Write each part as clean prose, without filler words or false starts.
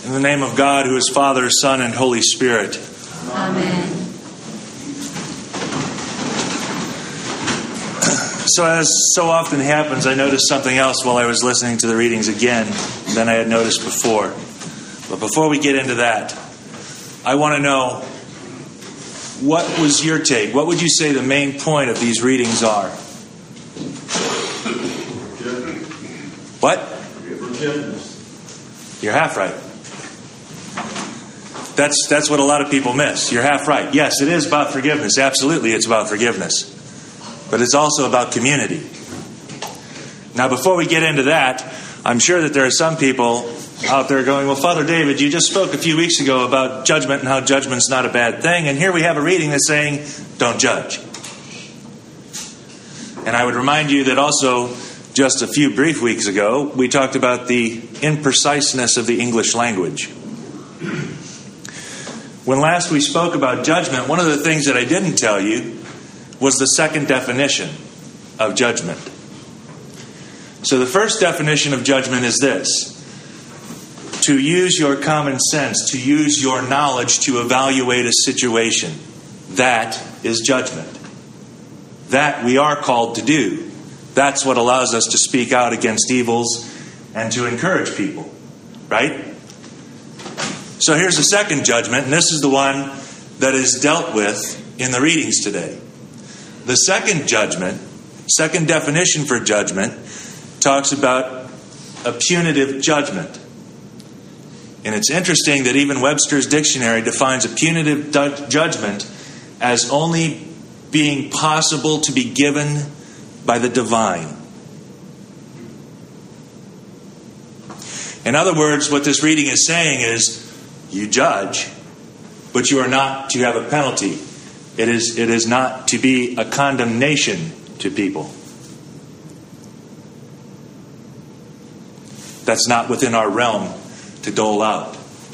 In the name of God, who is Father, Son, and Holy Spirit. Amen. So as so often happens, I noticed something else while I was listening to the readings again than I had noticed before. But before we get into that, I want to know, what was your take? What would you say the main point of these readings are? What? Forgiveness. You're half right. That's what a lot of people miss. You're half right. Yes, it is about forgiveness. Absolutely, it's about forgiveness. But it's also about community. Now, before we get into that, I'm sure that there are some people out there going, well, Father David, you just spoke a few weeks ago about judgment and how judgment's not a bad thing. And here we have a reading that's saying, don't judge. And I would remind you that also, just a few brief weeks ago, we talked about the impreciseness of the English language. When last we spoke about judgment, one of the things that I didn't tell you was the second definition of judgment. So the first definition of judgment is this: to use your common sense, to use your knowledge to evaluate a situation. That is judgment. That we are called to do. That's what allows us to speak out against evils and to encourage people. Right? So here's the second judgment, and this is the one that is dealt with in the readings today. The second judgment, second definition for judgment, talks about a punitive judgment. And it's interesting that even Webster's dictionary defines a punitive judgment as only being possible to be given by the divine. In other words, what this reading is saying is, you judge, but you are not to have a penalty. It is not to be a condemnation to people. That's not within our realm to dole out.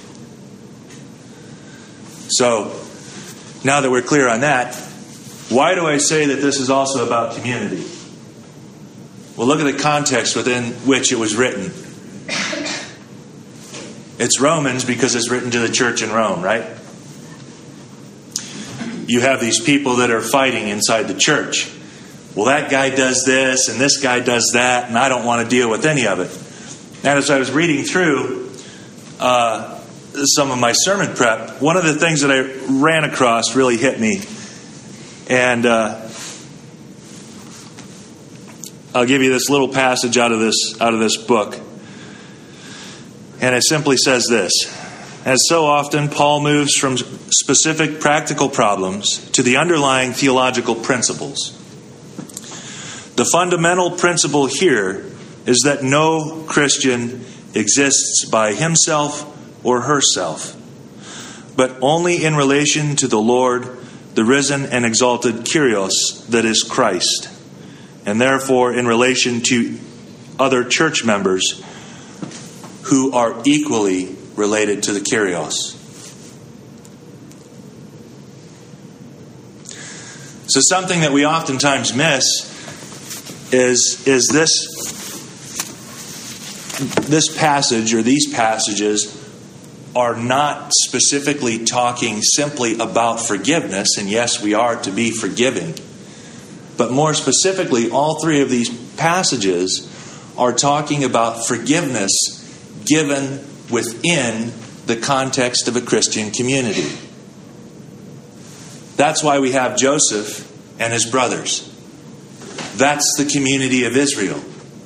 So, now that we're clear on that, why do I say that this is also about community? Well, look at the context within which it was written. It's Romans because it's written to the church in Rome, right? You have these people that are fighting inside the church. Well, that guy does this and this guy does that, and I don't want to deal with any of it. And as I was reading through some of my sermon prep, one of the things that I ran across really hit me. And I'll give you this little passage out of this book. And it simply says this: as so often, Paul moves from specific practical problems to the underlying theological principles. The fundamental principle here is that no Christian exists by himself or herself, but only in relation to the Lord, the risen and exalted Kyrios, that is Christ, and therefore in relation to other church members who are equally related to the Kyrios. So something that we oftentimes miss is this passage, or these passages, are not specifically talking simply about forgiveness, and yes, we are to be forgiving. But more specifically, all three of these passages are talking about forgiveness given within the context of a Christian community. That's why we have Joseph and his brothers. That's the community of Israel.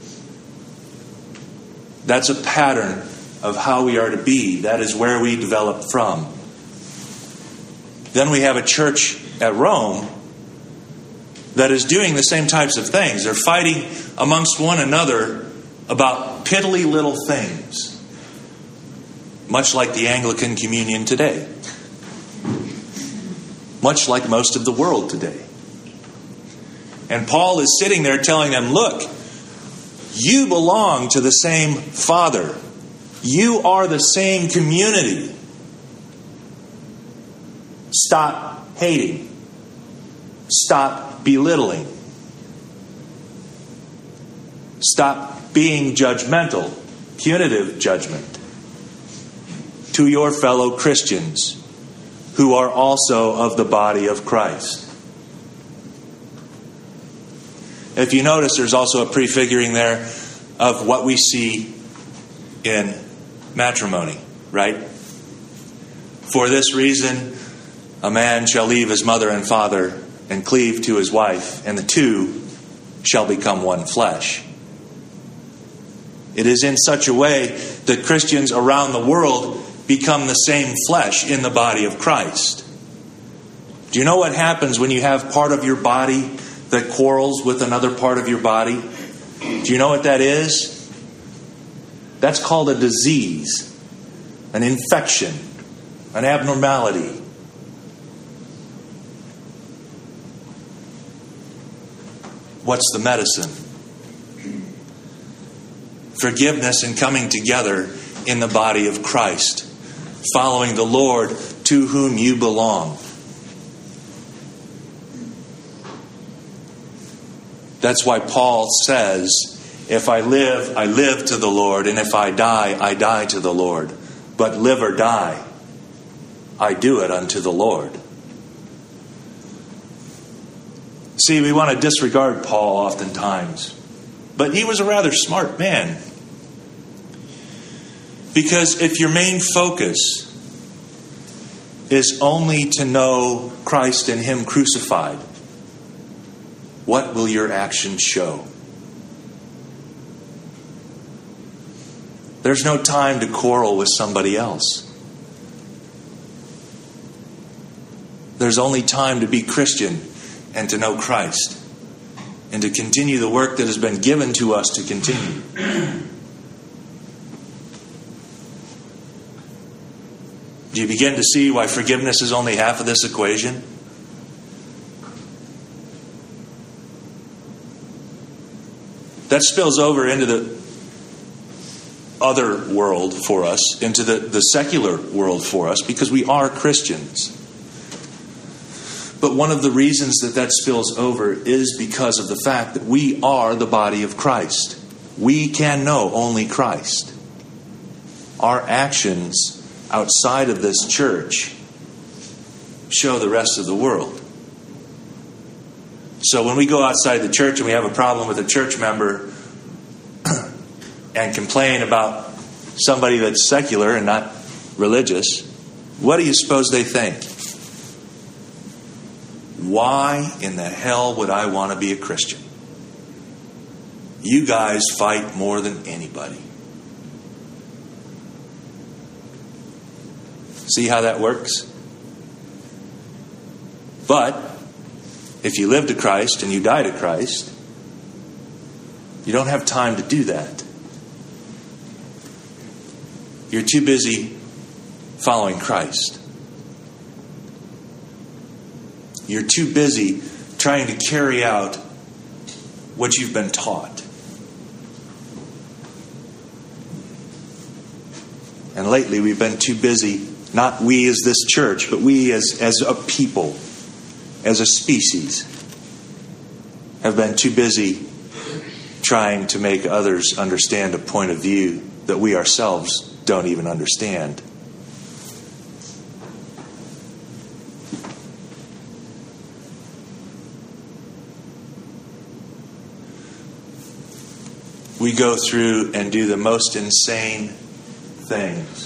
That's a pattern of how we are to be. That is where we develop from. Then we have a church at Rome that is doing the same types of things. They're fighting amongst one another about piddly little things, much like the Anglican Communion today, much like most of the world today. And Paul is sitting there telling them, look, you belong to the same Father. You are the same community. Stop hating. Stop belittling. Stop being judgmental, punitive judgment. to your fellow Christians who are also of the body of Christ. If you notice, there's also a prefiguring there of what we see in matrimony, right? For this reason, a man shall leave his mother and father and cleave to his wife, and the two shall become one flesh. It is in such a way that Christians around the world become the same flesh in the body of Christ. Do you know what happens when you have part of your body that quarrels with another part of your body? Do you know what that is? That's called a disease, an infection, an abnormality. What's the medicine? Forgiveness and coming together in the body of Christ, following the Lord to whom you belong. That's why Paul says, if I live, I live to the Lord, and if I die to the Lord. But live or die, I do it unto the Lord. See, we want to disregard Paul oftentimes, but he was a rather smart man. Because if your main focus is only to know Christ and Him crucified, what will your actions show? There's no time to quarrel with somebody else. There's only time to be Christian and to know Christ and to continue the work that has been given to us to continue. Do you begin to see why forgiveness is only half of this equation? That spills over into the other world for us, into the secular world for us, because we are Christians. But one of the reasons that spills over is because of the fact that we are the body of Christ. We can know only Christ. Our actions outside of this church show the rest of the world. So when we go outside the church and we have a problem with a church member and complain about somebody that's secular and not religious, what do you suppose they think? Why in the hell would I want to be a Christian? You guys fight more than anybody. See how that works? But if you live to Christ and you die to Christ, you don't have time to do that. You're too busy following Christ. You're too busy trying to carry out what you've been taught. And lately we've been too busy, not we as this church, but we as a people, as a species, have been too busy trying to make others understand a point of view that we ourselves don't even understand. We go through and do the most insane things.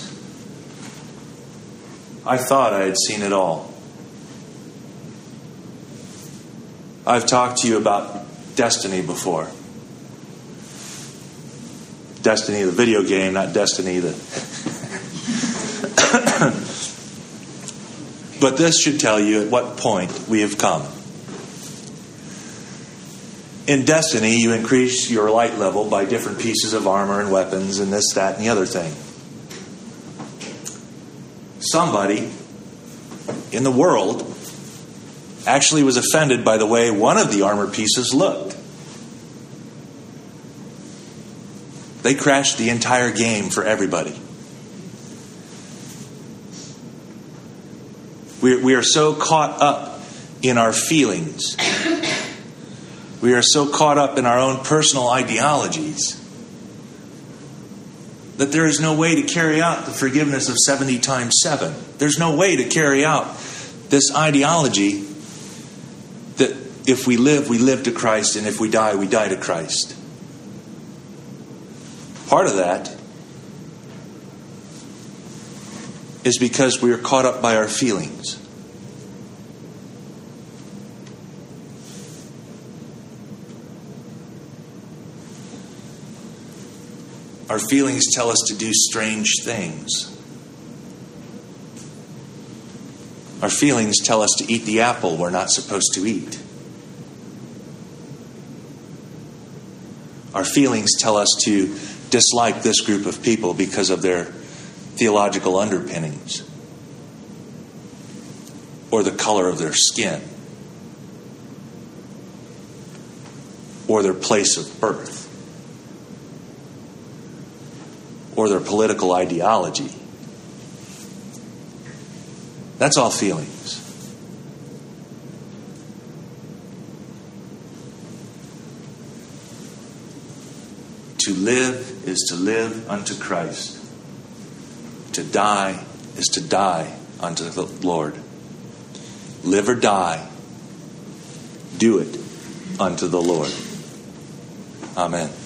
I thought I had seen it all. I've talked to you about Destiny before. Destiny, the video game, not Destiny, the... But this should tell you at what point we have come. In Destiny, you increase your light level by different pieces of armor and weapons and this, that, and the other thing. Somebody in the world actually was offended by the way one of the armor pieces looked. They crashed the entire game for everybody. We are so caught up in our feelings. We are so caught up in our own personal ideologies that there is no way to carry out the forgiveness of 70 times 7. There's no way to carry out this ideology that if we live to Christ, and if we die to Christ. Part of that is because we are caught up by our feelings. Our feelings tell us to do strange things. Our feelings tell us to eat the apple we're not supposed to eat. Our feelings tell us to dislike this group of people because of their theological underpinnings or the color of their skin or their place of birth or their political ideology. That's all feelings. To live is to live unto Christ. To die is to die unto the Lord. Live or die, do it unto the Lord. Amen.